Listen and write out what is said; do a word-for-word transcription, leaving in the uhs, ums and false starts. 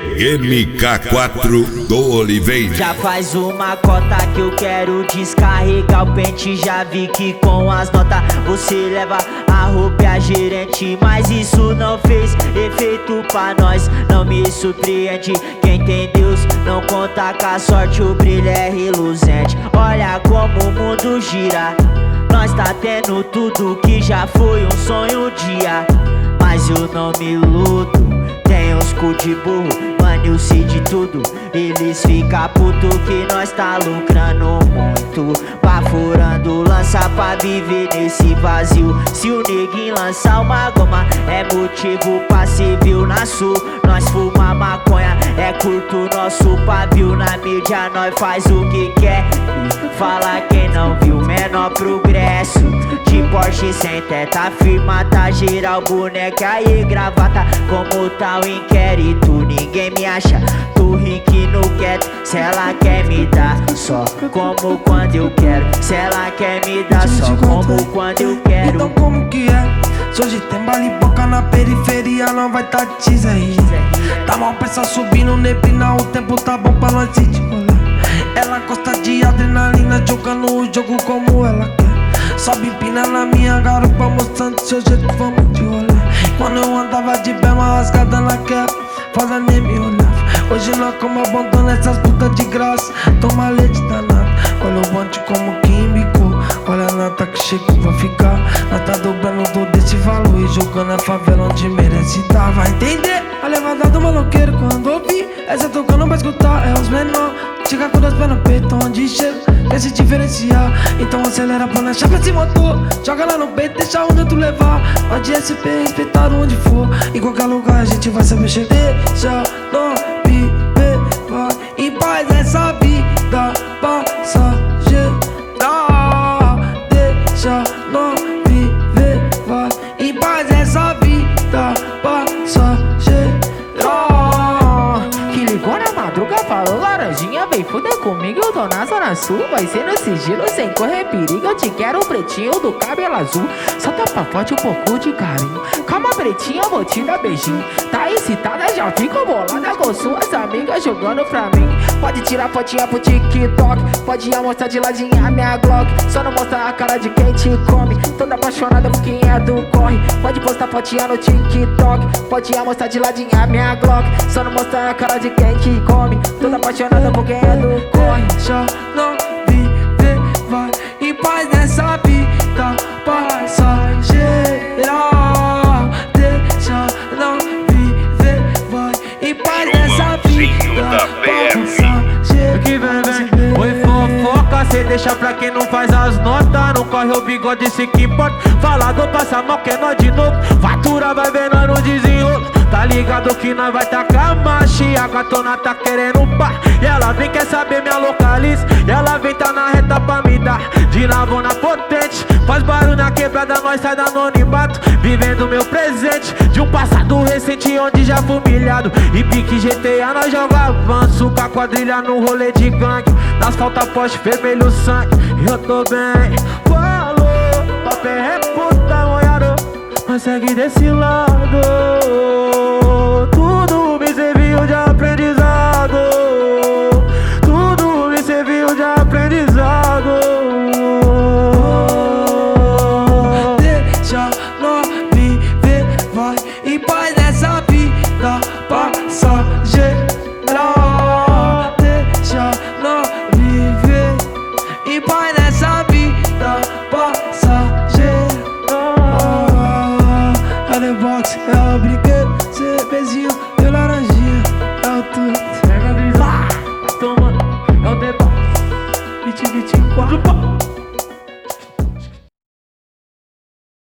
M K quatro do Oliveira. Já faz uma cota que eu quero descarregar o pente. Já vi que com as notas você leva a roupa e a gerente, mas isso não fez efeito pra nós. Não me surpreende, quem tem Deus não conta com a sorte, o brilho é reluzente. Olha como o mundo gira, nós tá tendo tudo que já foi um sonho um dia. Mas eu não me iludo, tem uns cu de burro, mano, eu sei de tudo. Eles ficam puto que nós tá lucrando muito, baforando lança pra viver nesse vazio. Se o neguinho lançar uma goma, é motivo pra civil. Na sul, nós fuma maconha, é curto nosso pavio. Na mídia nós faz o que quer e fala quem não viu menor progresso. De Porsche sem teta, firma, tá geral, boneca e gravata. Como tá o inquérito, ninguém me acha. Tô rico no quieto, se ela quer me dar só como quando eu quero. Se ela quer me dar só como quando eu quero. Então como que é? Se hoje tem bala e boca na periferia, não vai tá de Zé. Tá mal pessoal subindo neblina, o tempo tá bom pra nós ir de rolê. Ela gosta de adrenalina, jogando o jogo como ela quer. Sobe empina na minha garupa, mostrando seu jeito, vamos de rolê. Quando eu andava de bem, uma rasgada na queda, foda nem me olhava. Hoje nós como abandona essas putas de graça, toma leite danado. Olha o bonde como que embicou, olha a nata que chegou, vai ficar. Nós tá dobrando todo esse valor e jogando a favela onde merece tá. Vai entender a levada do maloqueiro quando ouvir essa tocando pra escutar, é os menor. Chega com dois pés no peito, onde chega, quer se diferenciar. Então acelera pra nós, chapa esse motor, joga lá no peito, deixa onde tu levar. Pode S P, respeitar onde for, em qualquer lugar a gente vai saber chegar. Deixa nós viver, vai em paz essa vida passageira. Deixa nós viver, vai em paz essa vida passageira. Que ligou na madruga, falou laranjinha, vem fuder comigo, eu tô na zona sul. Vai ser no sigilo, sem correr perigo, eu te quero pretinho do cabelo azul. Só tapa forte um pouco de carinho, calma pretinha, eu vou te dar beijinho. Tá excitada, já fico bolada com suas amigas jogando pra mim. Pode tirar fotinha pro TikTok, pode mostrar de ladinha a minha Glock. Só não mostrar a cara de quem te come, toda apaixonada por quem é do corre. Pode postar fotinha no TikTok, pode mostrar de ladinha a minha Glock. Só não mostrar a cara de quem te come, toda apaixonada por quem é do corre. Deixa não viver, vai em paz nessa vida passageira. Deixa não viver, vai em paz nessa vida passageira. Que vem, vem, oi fofoca, cê deixa pra quem não faz as notas. Não corre o bigode, se que importa. Falado passa mal, que é nós de novo. Fatura vai ver nós no desenrolo. Tá ligado que nós vai tacar a marcha. E a gatona tá querendo pá. E ela vem, quer saber minha localiza. E ela vem, tá na reta pra me dar de navona potente. Faz barulho na quebrada, nós sai da anonimato. Vivendo meu presente de um passado recente, onde já fui humilhado. E pique G T A nós joga avanço, com a quadrilha no rolê de gangue. Nas falta poste, vermelho sangue, eu tô bem. Falou, papel é puta, molhado, mas segue desse lado. Tudo me serviu de aprendizado, tudo me serviu de aprendizado. Deixa nós viver, vai em paz nessa vida passageira. Deixa nós viver em paz nessa vida passageira. A The Box é o brinquedo, cê beijinho